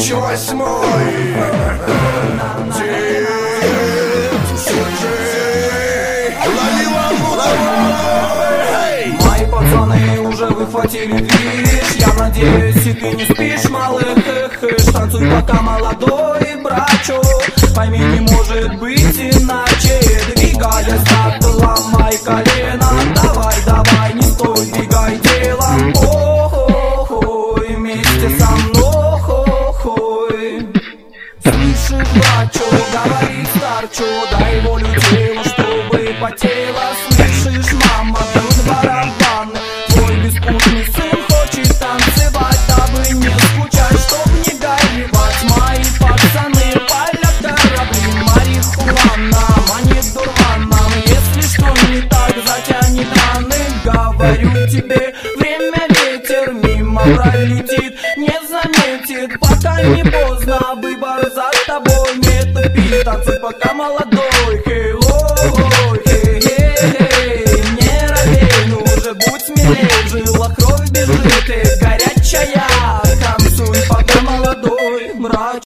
Мои пацаны уже выхватили движ. Я надеюсь, и ты не спишь, малых. Танцуй пока молодой, брачу. Пойми, не может быть иначе. Двигаясь так, ломай колено. Давай, давай, не стой, двигай телом. Ой, вместе со мной. Слышишь, брачу, говорит старчу. Дай волю телу, чтобы потело. Слышишь, мама, бьют барабаны. Твой беспутный сын хочет танцевать, дабы не скучать, чтоб не горевать. Мои пацаны палят корабли, марихуана манит дурманом. Если что не так, затянет раны. Говорю тебе, время ветер мимо пролетит, не заметит, пока не поздно. Выбор за тобой, не тупи, танцуй пока молодой. Хей-лой, хей-хей-хей, не робей, ну уже будь смелей. В жилах кровь бежит, горячая